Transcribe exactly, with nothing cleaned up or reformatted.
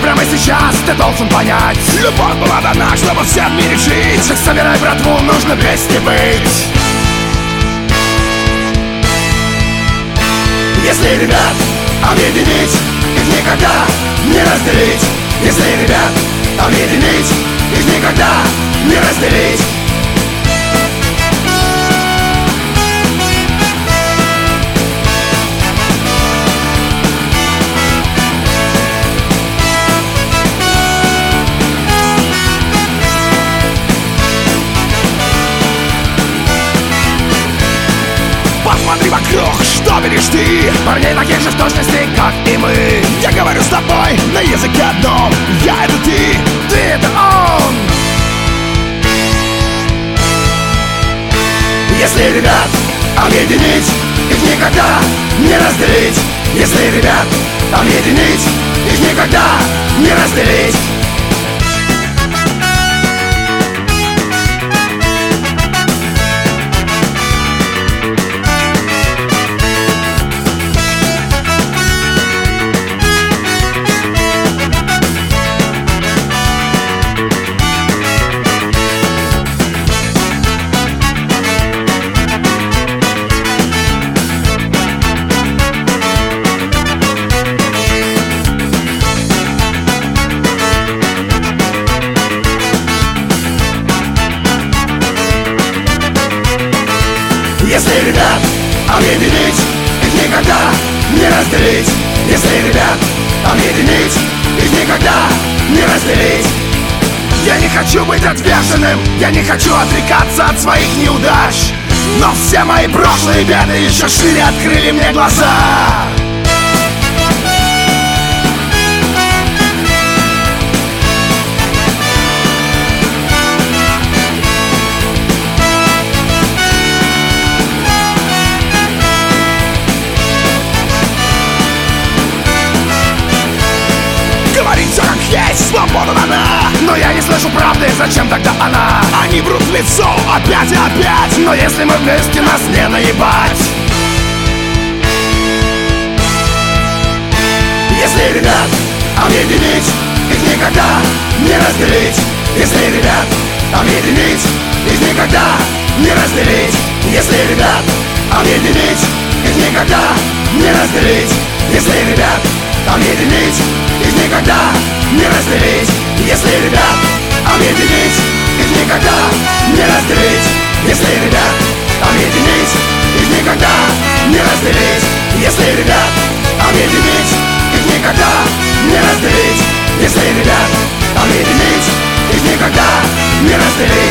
прямо сейчас ты должен понять: любовь была дана, чтобы все в мире жить. Так собирай братву, нужно вместе быть. Если ребят объединить, их никогда не разделить. Если ребят объединить, их никогда не разделить. Посмотри вокруг, что видишь ты? Парней таких же в точности, как и мы. Я говорю с тобой на языке одном. Я — это ты, ты — это он. Если ребят объединить, их никогда не разделить. Если ребят объединить, их никогда не разделить. Если ребят объединить, их никогда не разделить. Если ребят объединить, их никогда не разделить. Я не хочу быть отверженным, я не хочу отрекаться от своих неудач, но все мои прошлые беды еще шире открыли мне глаза. Говорить все как есть, свобода дана, но я не слышу правды, зачем тогда она? Они врут в лицо опять и опять, но если мы вместе, нас не наебать. Если ребят объединить, их никогда не разделить. Если ребят объединить, их никогда не разделить. Если ребят объединить, их никогда не разделить. Если ребят объединить, их никогда не разделить. Если ребят объединить, их никогда не разделить. Если ребят объединить, их никогда не разделить. Если ребят объединить, их никогда не разделить. Если ребят объединить, их никогда не разделить.